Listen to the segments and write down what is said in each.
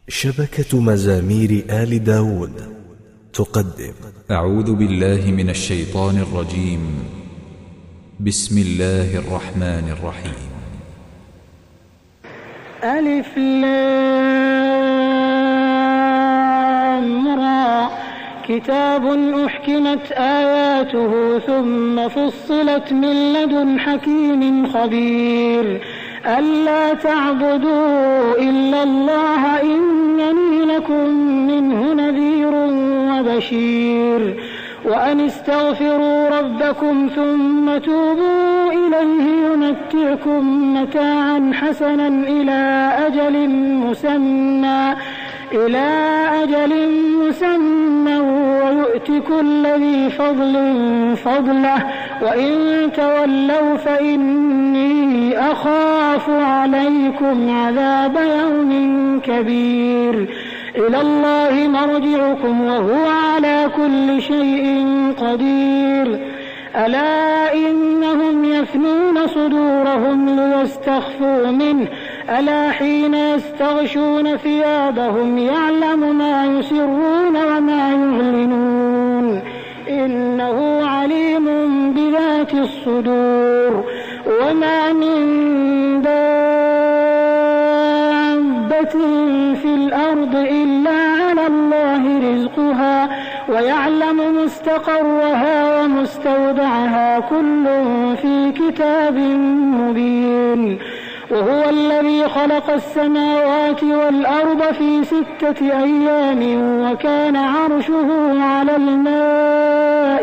شبكة مزامير آل داود تقدم. أعوذ بالله من الشيطان الرجيم. بسم الله الرحمن الرحيم. ألف لام را كتاب أحكمت آياته ثم فصلت من لدن حكيم خبير ألا تعبدوا إلا الله إنني لكم منه نذير وبشير وأن استغفروا ربكم ثم توبوا إليه يمتعكم متاعا حسنا إلى أجل مسمى ويؤت كل ذي فضل فضله وإن تولوا فإني أخاف عليكم عذاب يوم كبير إلى الله مرجعكم وهو على كل شيء قدير ألا إنهم يفنون صدورهم ليستخفوا منه ألا حين يستغشون ثيابهم يعلم ما يسرون وما يعلنون إنه عليم بذات الصدور وما من دابة في الأرض إلا على الله رزقها ويعلم مستقرها ومستودعها كل في كتاب مبين وهو الذي خلق السماوات والأرض في 6 أيام وكان عرشه على الماء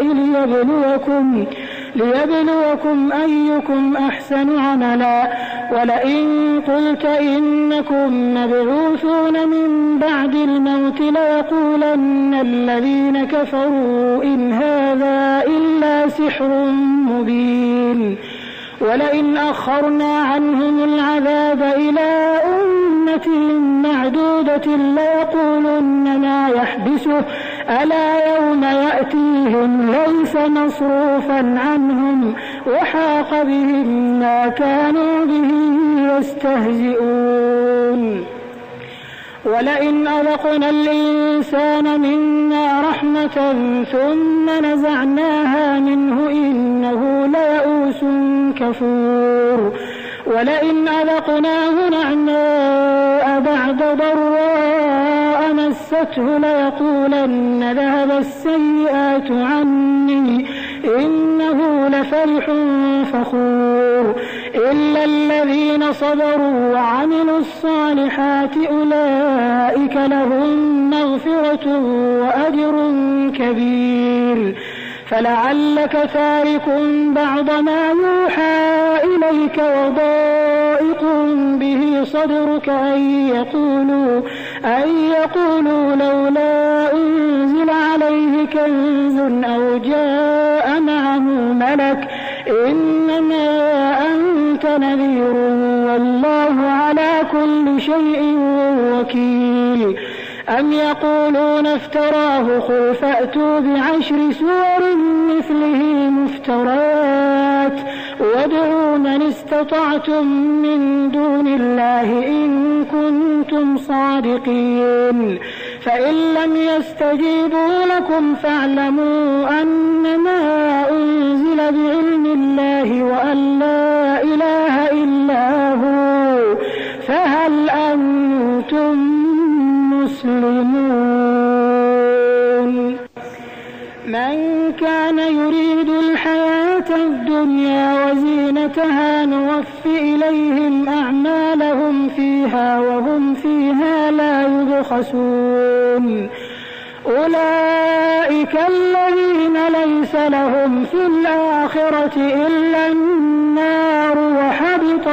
ليبلوكم أيكم أحسن عملا ولئن قلت إنكم مبعوثون من بعد الموت ليقولن الذين كفروا إن هذا إلا سحر مبين ولئن أخرنا عنهم العذاب إلى أمة معدودة ليقولن ما يحبسه ألا يوم يأتيهم ليس مصروفا عنهم وحاق بهم ما كانوا به يستهزئون ولئن أذقنا الإنسان منا رحمة ثم نزعناها منه إنه ليئوس كفور ولئن أذقناه نعماء بعد ضراء مسته ليقولن ذهب السيئات عني إنه لفرح فخور إلا الذين صبروا وعملوا الصالحات أولئك لهم مغفرة وأجر كبير فلعلك تارك بعض ما يوحى إليك وضائق به صدرك أن يقولوا لولا أنزل عليه كنز أو جاء معه ملك إنما أنت نذير والله على كل شيء وكيل أم يقولون افتراه قل فأتوا ب10 سور مثله مفترات وادعوا من استطعتم من دون الله إن كنتم صادقين فإن لم يستجيبوا لكم فاعلموا أنما أنزل بعلم الله وأن لا إله إلا هو فهل أنتم مسلمون من كان يريد الحياة الدنيا وزينتها نوف إليهم أعمالهم فيها وهم فيها لا يبخسون أولئك الذين ليس لهم في الآخرة إلا النار وحبط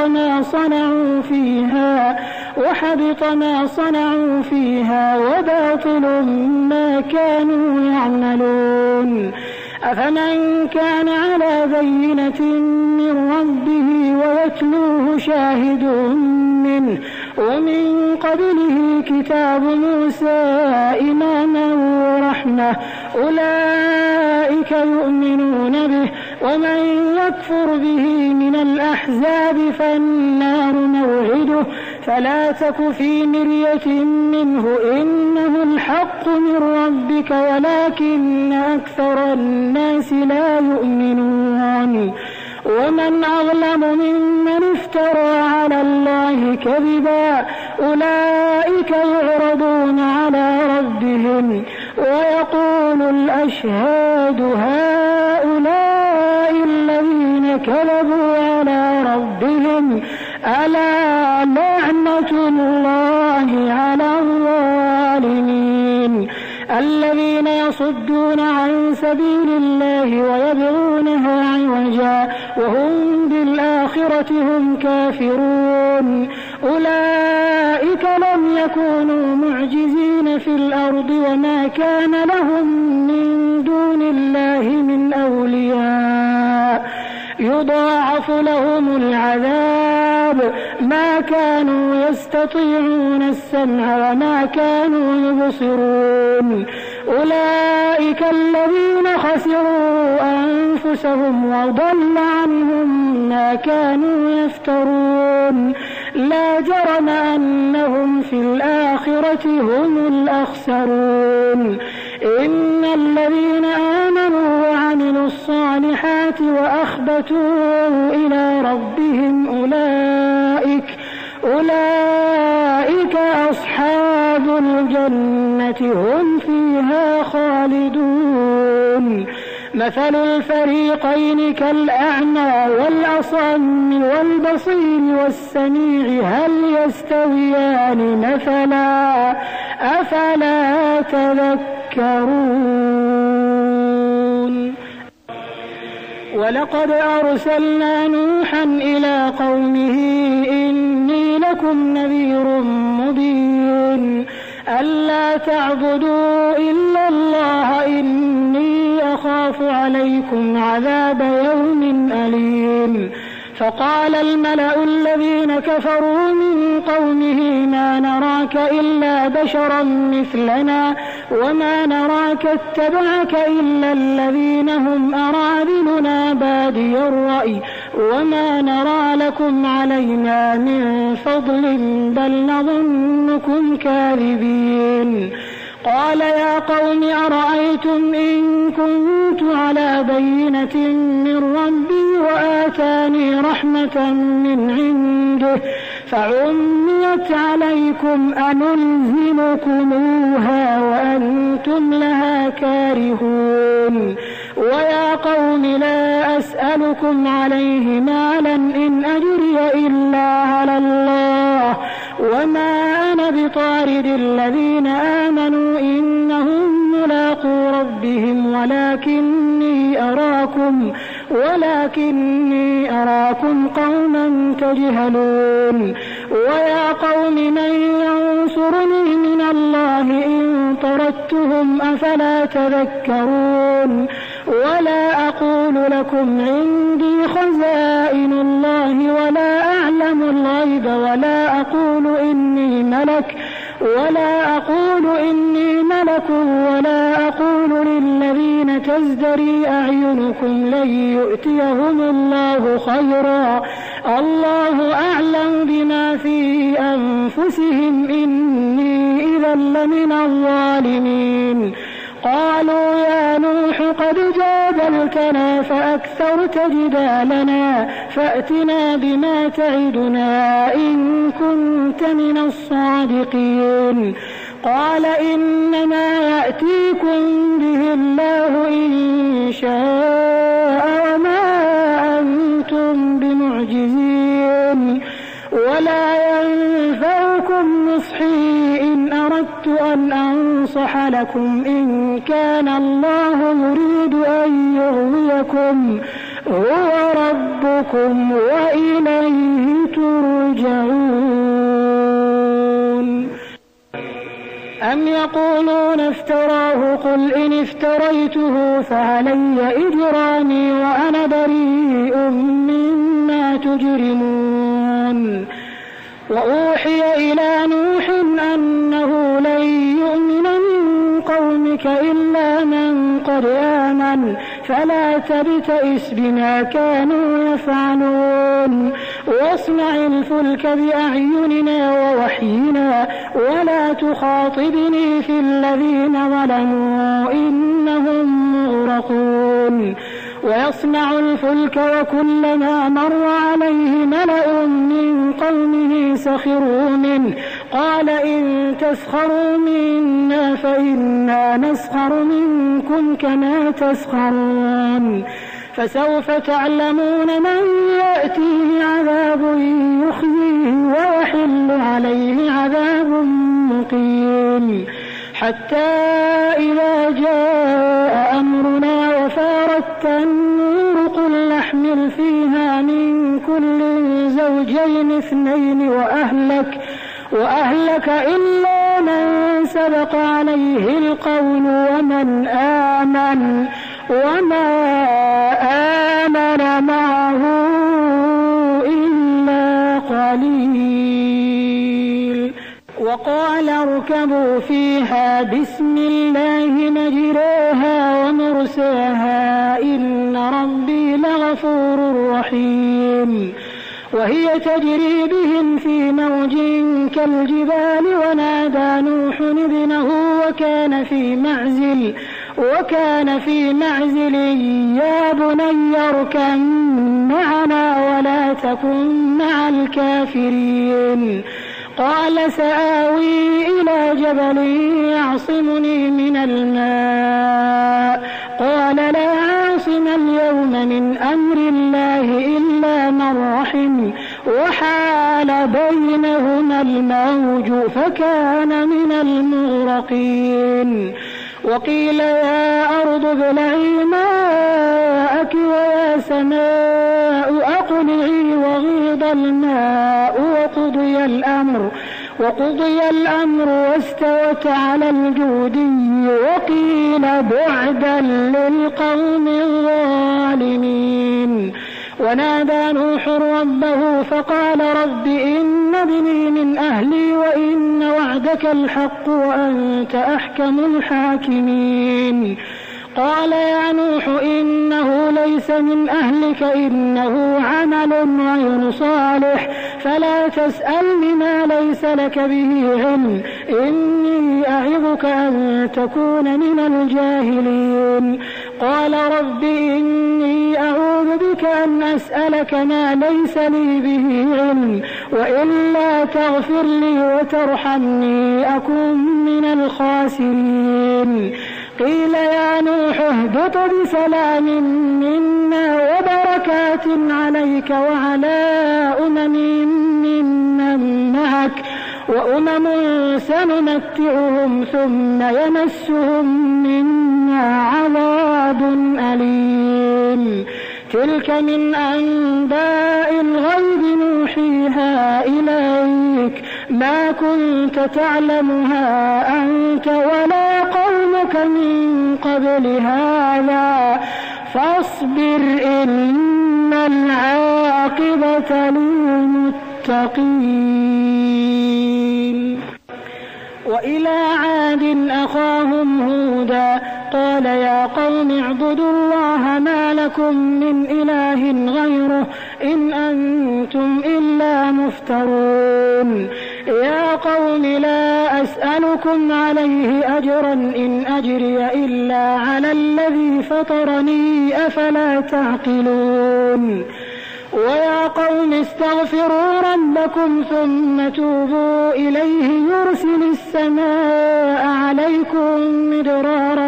ما صنعوا فيها وباطل ما كانوا يعملون أفمن كان على بينة من ربه ويتلوه شاهد منه ومن قبله كتاب موسى إماما ورحمة أولئك يؤمنون به ومن يكفر به من الأحزاب فالنار موعده فلا تك في مرية منه إنه الحق من ربك ولكن أكثر الناس لا يؤمنون ومن أظلم ممن افترى على الله كذبا أولئك يعرضون على ربهم ويقول الأشهاد هؤلاء الذين كذبوا على ربهم ألا لعنة الله على الظالمين الذين يصدون عن سبيل الله ويبغونها عوجا وهم بالآخرة هم كافرون أولئك لم يكونوا معجزين في الأرض وما كان لهم من دون الله من أولياء يضاعف لهم العذاب ما كانوا يستطيعون السمع وما كانوا يبصرون أولئك الذين خسروا أنفسهم وضل عنهم ما كانوا يفترون لا جرم أنهم في الآخرة هم الأخسرون إن الذين آمنوا وعملوا الصالحات وأخبتوا إلى ربهم أولئك أصحاب الجنة هم فيها خالدون مثل الفريقين كالأعمى والأصم والبصير والسميع هل يستويان مثلا أفلا تذكرون ولقد أرسلنا نوحا إلى قومه إني لكم نذير مبين ألا تعبدوا إلا الله إني أخاف عليكم عذاب يوم أليم فقال الملأ الذين كفروا من قومه ما نراك إلا بشرا مثلنا وما نراك اتبعك إلا الذين هم أراذلنا بادي الرأي وما نرى لكم علينا من فضل بل نظنكم كاذبين قال يا قوم أرأيتم إن كنت على بينة من ربي وآتاني رحمة من عنده فعميت عليكم أنلزمكموها وأنتم لها كارهون ويا قوم لا أسألكم عليه مالا إن أجري إلا على الله وما أنا بطارد الذين آمنوا إنهم ملاقو ربهم ولكني أراكم قوما تجهلون ويا قوم من ينصرني من الله إن طردتهم أفلا تذكرون ولا أقول لكم عندي خزائن الله ولا أعلم الغيب ولا أقول إني ملك ولا أقول للذين تزدري أعينكم لن يؤتيهم الله خيرا الله أعلم بما في أنفسهم إني إذا لمن الظالمين قالوا يا نوح قد جادلتنا فأكثرت جدالنا فأتنا بما تعدنا إن كنت من الصادقين قال إنما يأتيكم به الله إن شاء وما أنتم بمعجزين ولا ينفعكم نصحي إن أردت أن أنصح لكم إن كان الله يريد أن يغويكم هو ربكم وإليه ترجعون أم يقولون افتراه قل إن افتريته فعلي إجرامي وأنا بريء مما تجرمون وأوحي إلى نوح أنه لن يؤمن من قومك إلا من قد آمن فلا تبتئس بما كانوا يفعلون واصنع الفلك بأعيننا ووحينا ولا تخاطبني في الذين ظلموا إنهم مغرقون ويصنع الفلك وكلما مر عليه ملأ من قومه سخروا منه قال إن تسخروا منا فإنا نسخر منكم كما تسخرون فسوف تعلمون من يأتيه عذاب يخزيه ويحل عليه عذاب مقيم حتى إذا جاء أمرنا وفارت النور قل نحمل فيها من كل زوجين اثنين وأهلك إلا من سبق عليه القول وما آمن معه إلا قليل وقال اركبوا فيها بسم الله مجراها ومرساها إن ربي لغفور رحيم وهي تجري بهم في موج كالجبال ونادى نوح ابنه وكان في معزل يا بني اركب معنا ولا تكن مع الكافرين قال سآوي إلى جبل يعصمني من الماء قال لا عاصم اليوم من أمر الله إلا من رحم وحال بينهما الموج فكان من المغرقين وقيل يا أرض ابلعي ماءك ويا سماء أقلعي وغيض الماء وقضي الأمر واستوت على الجودي وقيل بعدا للقوم الظالمين ونادى نوح ربه فقال رب إن ابني من أهلي وإن وعدك الحق وأنت أحكم الحاكمين قال يا نوح إنه ليس من أهلك إنه عمل غير صالح فلا تسألني ما ليس لك به علم إني أعظك أن تكون من الجاهلين قال رب إني أعوذ بك أن أسألك ما ليس لي به علم وإلا تغفر لي وترحمني أكن من الخاسرين قيل يا نوح اهبط بسلام منا وبركات عليك وعلى ممن معك وأمم سنمتعهم ثم يمسهم منا عذاب أليم تلك من أنباء الغيب نوحيها إليك ما كنت تعلمها أنت ولا قومك من قبل هذا فاصبر إن العاقبة للمتقين وإلى عاد أخاهم هودا قال يا قوم اعبدوا الله ما لكم من إله غيره إن أنتم إلا مفترون يا قوم لا أسألكم عليه أجرا إن أجري إلا على الذي فطرني أفلا تعقلون ويا قوم استغفروا ربكم ثم توبوا إليه يرسل السماء عليكم مدرارا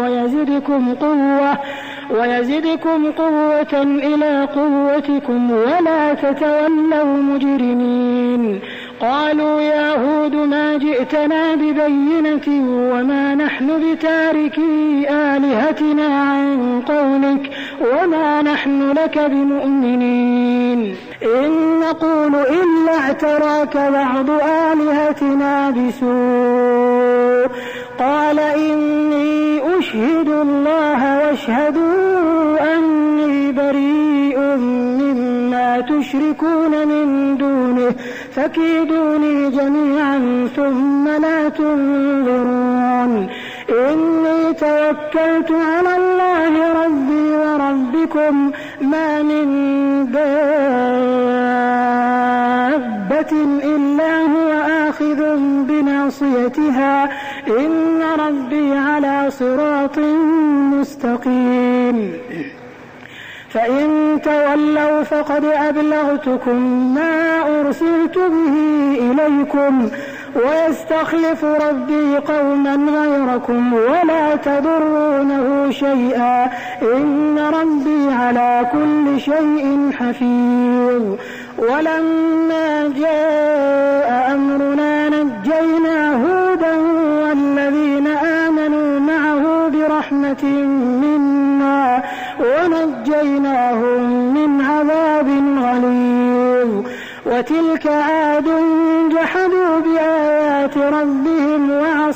ويزدكم قوة إلى قوتكم ولا تتولوا مجرمين قالوا يا هود ما جئتنا ببينة وما نحن بتاركي آلهتنا عن قولك وما نحن لك بمؤمنين إن نقول إلا اعتراك بعض آلهتنا بسوء قال إني أشهد الله واشهدوا أني بريء مما تشركون من دونه فكيدوني جميعا ثم لا تنظرون إني توكلت على الله ربي وربكم ما من دابة إلا هو آخذ بناصيتها إن ربي على صراط مستقيم فإن تولوا فقد أبلغتكم ما أرسلت به إليكم ويستخلف ربي قوما غيركم ولا تضرونه شيئا إن ربي على كل شيء حفيظ ولما جاء أمرنا نجينا هودا والذين آمنوا معه برحمة منا ونجيناهم من عذاب غليظ وتلك عاد جحدوا بآيات ربهم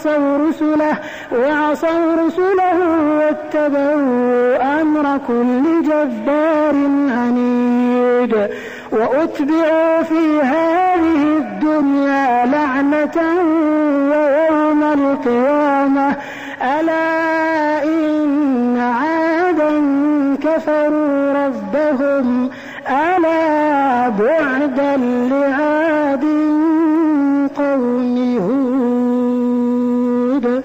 وعصوا رسله واتبعوا أمر كل جبار عنيد وأتبعوا في هذه الدنيا لعنة ويوم القيامة ألا إن عادا كفروا ربهم ألا بعدا لعاد قوم هود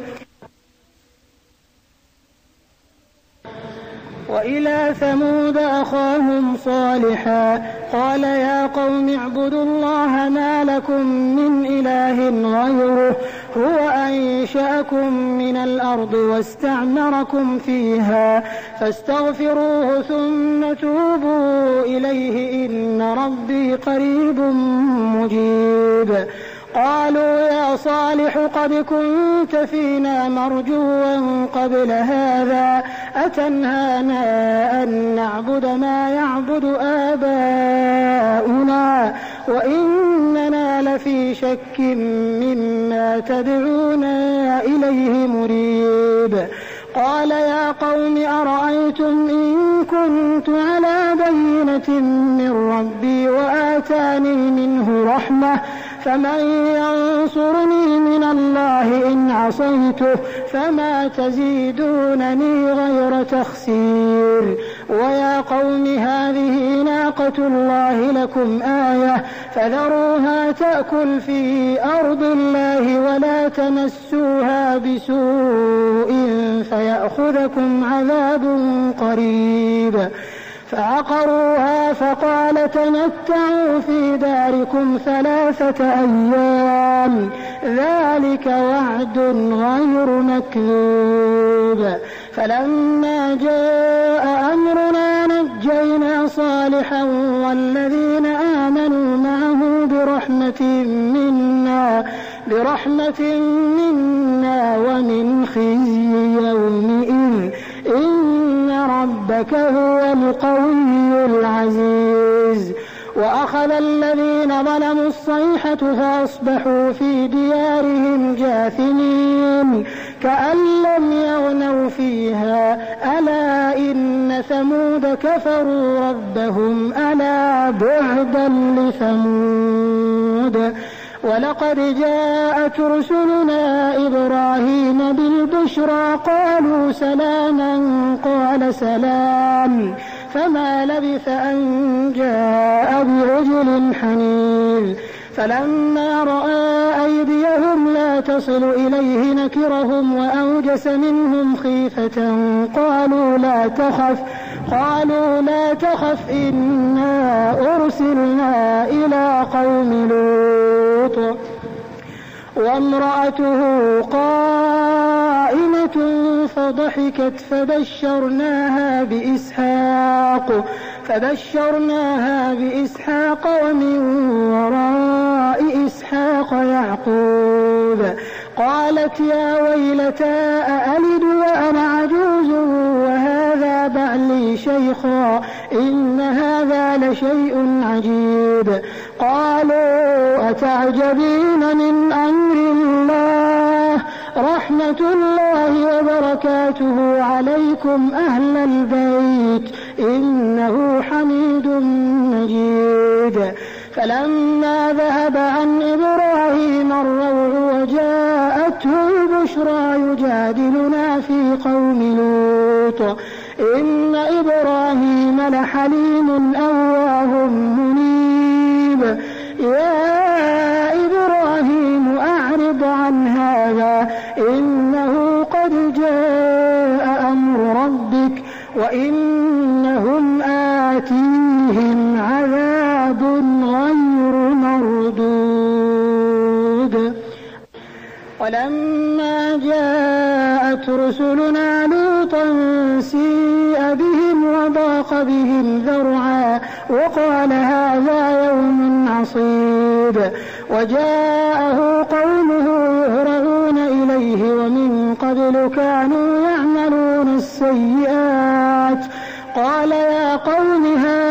وإلى ثمود أخاهم صالحا قال يا قوم اعبدوا الله ما لكم من إله غيره هو أنشأكم من الأرض واستعمركم فيها فاستغفروه ثم توبوا إليه إن ربي قريب مجيب قالوا يا صالح قد كنت فينا مرجوا قبل هذا أتنهانا أن نعبد ما يعبد آباؤنا وإننا لفي شك مما تدعونا إليه مريب قال يا قوم أرأيتم إن كنت على بينة من ربي وآتاني منه رحمة فمن ينصرني من الله إن عصيته فما تزيدونني غير تخسير ويا قوم هذه ناقة الله لكم آية فذروها تأكل في أرض الله ولا تمسوها بسوء فيأخذكم عذاب قريب فعقروها فقال تمتعوا في داركم 3 أيام ذلك وعد غير مكذوب فلما جاء أمرنا نجينا صالحا والذين آمنوا معه برحمة منا ومن خزي يومئذ إن ربك هو القوي العزيز وأخذ الذين ظلموا الصيحة فأصبحوا في ديارهم جاثمين كأن لم يغنوا فيها ألا إن ثمود كفروا ربهم ألا بعدا لثمود ولقد جاءت رسلنا إبراهيم بالبشرى قالوا سلاما قال سلام فما لبث أن جاء بعجل حنيذ فلما رأى أيديهم لا تصل إليه نكرهم وأوجس منهم خيفة قالوا لا تخف إنا أرسلنا إلى قوم لوط وامرأته قائمة فضحكت فبشرناها بإسحاق ومن وراء إسحاق يعقوب قالت يا ويلتى أألد وأنا عجوز وهذا بعلي شيخا إن هذا لشيء عجيب قالوا أتعجبين من أمر الله رحمة الله وبركاته عليكم أهل البيت إنه حميد مجيد فلما ذهب عن إبراهيم الروع وجاءته البشرى يجادلنا في قوم لوط إن إبراهيم لحليم أواه منيب يا إنه قد جاء أمر ربك وإنهم آتيهم عذاب غير مردود. ولما جاءت رسلنا لوطا سيء بهم وضاق بهم ذرعا وقال هذا يوم عصيب. وجاءه قومه يهرعون إليه ومن قبل كانوا يعملون السيئات قال يا قوم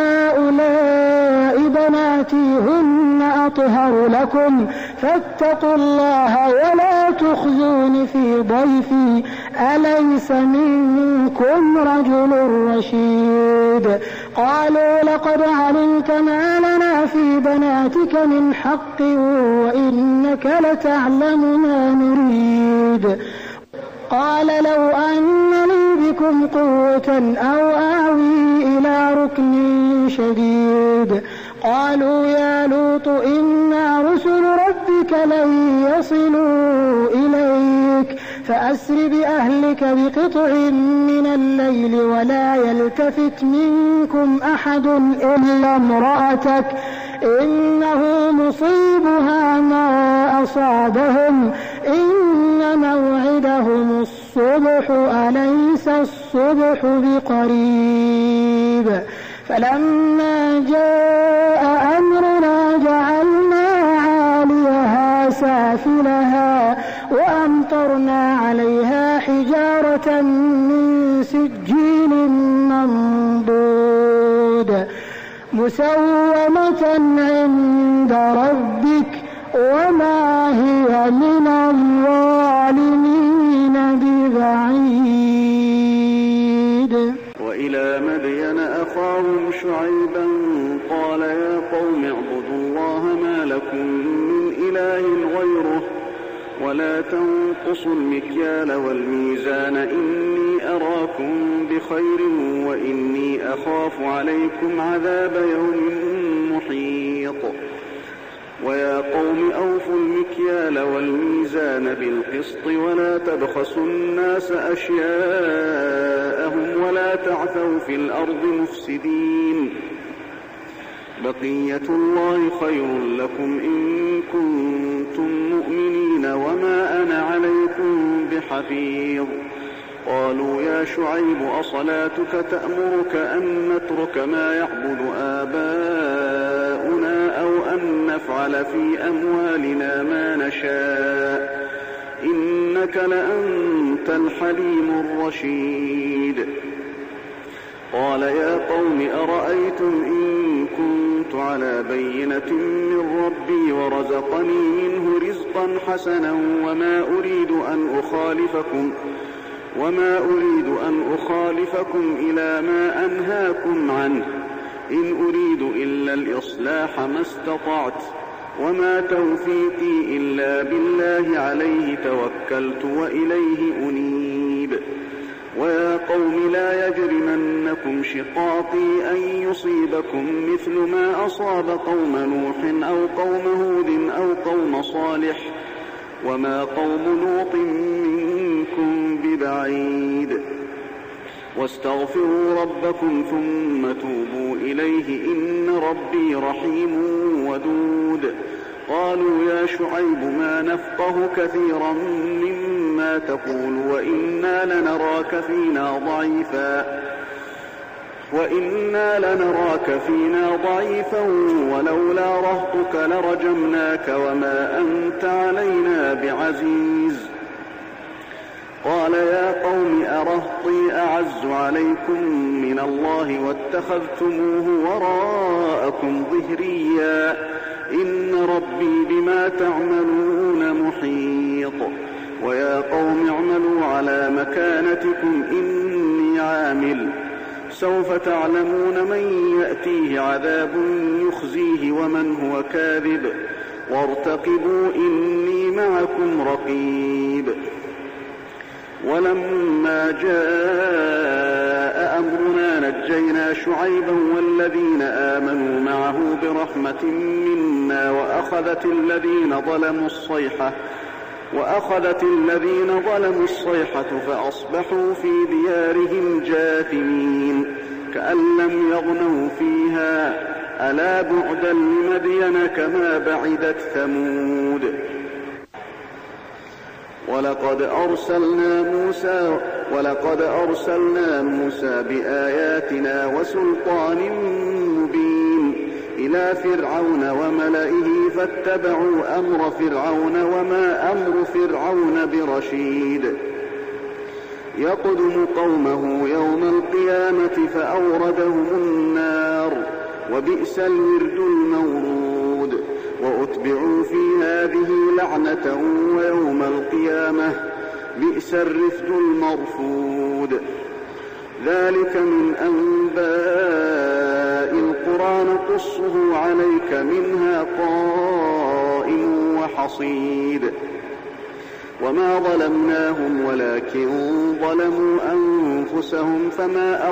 هؤلاء بناتي هن أطهر لكم فاتقوا الله ولا تخزون في ضيفي أليس منكم رجل رشيد. قالوا لقد علمت ما لنا في بناتك من حق وإنك لتعلم ما نريد. قال لو أن لي بكم قوة أو آوي إلى ركن شديد. قالوا يا لوط إنا رسل ربك لن يصلوا إليك فأسر بأهلك بقطع من الليل ولا يلتفت منكم أحد إلا امرأتك إنه مصيبها ما أصابهم إن موعدهم الصبح أليس الصبح بقريب. فلما جاء أمرنا جعلنا عاليها سافلها وأمطرنا عليها حجارة من سجيل منضود مسومة عند ربك وما هي من الظالمين ببعيد. وإلى مدين أخاهم شعيبا قال يا قوم اعبدوا الله ما لكم من إله غيره ولا تنقصوا المكيال والميزان إني أراكم بخير وإني أخاف عليكم عذاب يوم محيط. ويا قوم أوفوا المكيال والميزان بالقسط ولا تبخسوا الناس أشياءهم ولا تعثوا في الأرض مفسدين. بقية الله خير لكم إن كنتم مؤمنين وما أنا عليكم بحفيظ. قالوا يا شعيب أصلاتك تأمرك أن نترك ما يعبد آباؤنا أو أن نفعل في أموالنا ما نشاء إنك لأنت الحليم الرشيد. قال يا قوم أرأيتم إن كنت على بينة من ربي ورزقني منه رزقا حسنا وما أريد أن أخالفكم إلى ما أنهاكم عنه إن أريد إلا الإصلاح ما استطعت وما توفيقي إلا بالله عليه توكلت وإليه أنيب. ويا قوم لا يجرمنكم شقاقي أن يصيبكم مثل ما أصاب قوم نوح أو قوم هود أو قوم صالح وما قوم لوط منكم ببعيد. واستغفروا ربكم ثم توبوا إليه إن ربي رحيم ودود. قالوا يا شعيب ما نفقه كثيرا مما تقول وإنا لنراك فينا ضعيفا ولولا رهطك لرجمناك وما أنت علينا بعزيز. قال يا قوم أرهطي أعز عليكم من الله واتخذتموه وراءكم ظهريا إن ربي بما تعملون محيط. ويا قوم اعملوا على مكانتكم إني عامل سوف تعلمون من يأتيه عذاب يخزيه ومن هو كاذب وارتقبوا إني معكم رقيب. ولما جاء أمرنا نجينا شعيبا والذين آمنوا معه وأخذت الذين ظلموا الصيحة فأصبحوا في ديارهم جاثمين كأن لم يغنوا فيها ألا بعدا لمدين كما بعدت ثمود. ولقد أرسلنا موسى بآياتنا وسلطان مبين إلى فرعون وملئه فاتبعوا أمر فرعون وما أمر فرعون برشيد. يقدم قومه يوم القيامة فأوردهم النار وبئس الورد المورود. وأتبعوا في هذه لعنة ويوم القيامة بئس الرفد المرفود. ذلك من أنباء القرى نقصه عليك منها قائم وحصيد. وما ظلمناهم ولكن ظلموا أنفسهم فما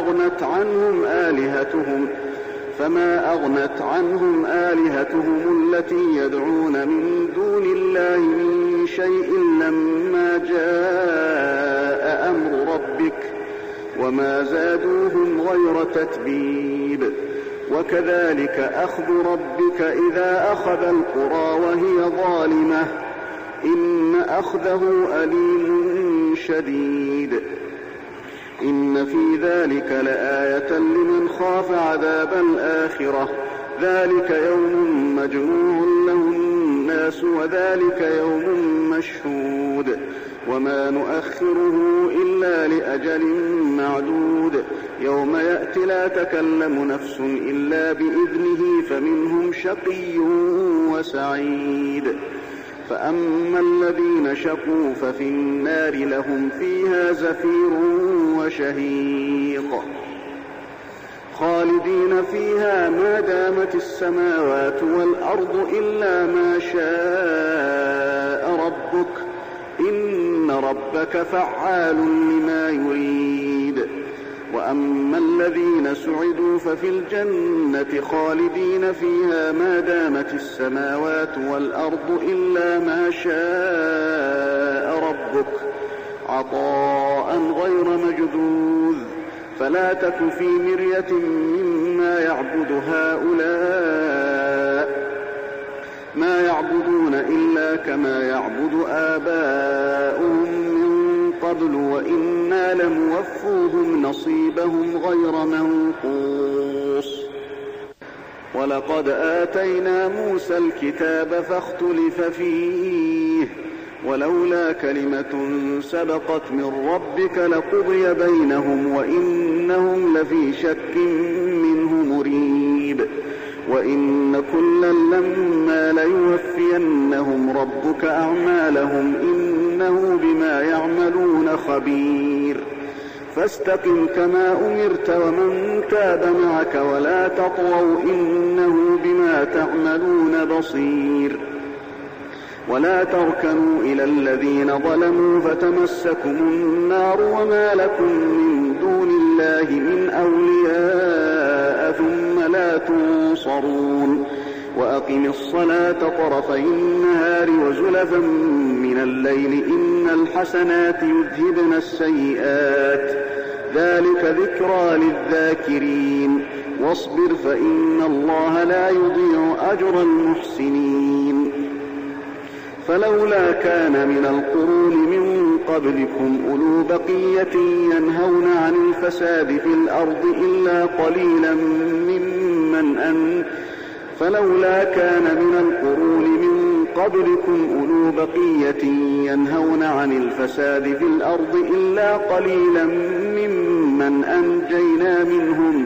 أغنت عنهم آلهتهم التي يدعون من دون الله من شيء لما جاء أمر ربك وما زادوهم غير تتبيب. وكذلك أخذ ربك إذا أخذ القرى وهي ظالمة إن أخذه أليم شديد. إن في ذلك لآية لمن خاف عذاب الآخرة. ذلك يوم مجموع له الناس وذلك يوم مشهود. وما نؤخره إلا لأجل معدود. يوم يأتي لا تكلم نفس إلا بإذنه فمنهم شقي وسعيد. فأما الذين شقوا ففي النار لهم فيها زفير وشهيق خالدين فيها ما دامت السماوات والأرض إلا ما شاء ربك إن ربك فعال لما يريد. وأما الذين سعدوا ففي الجنة خالدين فيها ما دامت السماوات والأرض إلا ما شاء ربك عطاء ما فلا تك في مرية مما يعبد هؤلاء ما يعبدون إلا كما يعبد آباؤهم من قبل وإنا لموفوهم نصيبهم غير منقوص. ولقد آتينا موسى الكتاب فاختلف فيه ولولا كلمة سبقت من ربك لقضي بينهم وإنهم لفي شك منه مريب. وإن كلا لما ليوفينهم ربك أعمالهم إنه بما يعملون خبير. فاستقم كما أمرت ومن تاب معك ولا تطغوا إنه بما تعملون بصير. ولا تركنوا إلى الذين ظلموا فتمسكم النار وما لكم من دون الله من أولياء ثم لا تنصرون. وأقم الصلاة طرفي النهار وزلفا من الليل إن الحسنات يذهبن السيئات ذلك ذكرى للذاكرين. واصبر فإن الله لا يضيع أجر المحسنين. فلولا كان من القرون من قبلكم أولو بقية ينهون عن الفساد في الأرض إلا قليلا ممن أنجينا منهم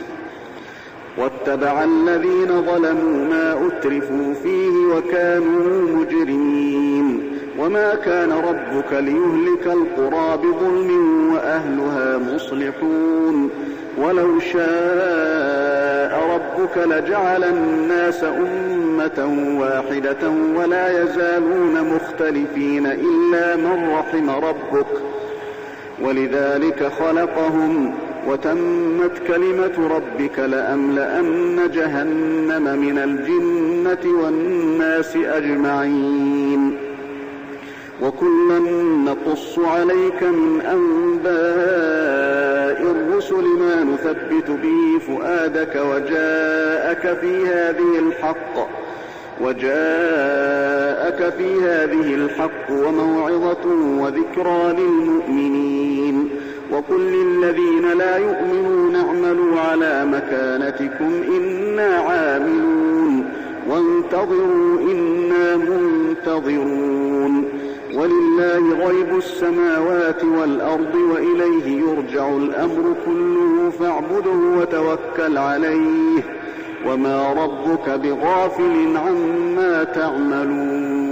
واتبع الذين ظلموا ما أترفوا فيه وكانوا مجرمين. وما كان ربك ليهلك القرى بظلم وأهلها مصلحون. ولو شاء ربك لجعل الناس أمة واحدة ولا يزالون مختلفين إلا من رحم ربك ولذلك خلقهم وتمت كلمة ربك لأملأن جهنم من الجنة والناس أجمعين. وكلا نقص عليك من أنباء الرسل ما نثبت به فؤادك وجاءك في هذه الحق وموعظة وذكرى للمؤمنين وقل للذين لا يؤمنون اعملوا على مكانتكم إنا عاملون وانتظروا إنا منتظرون ولله غيب السماوات والأرض وإليه يرجع الأمر كله فاعبده وتوكل عليه وما ربك بغافل عما تعملون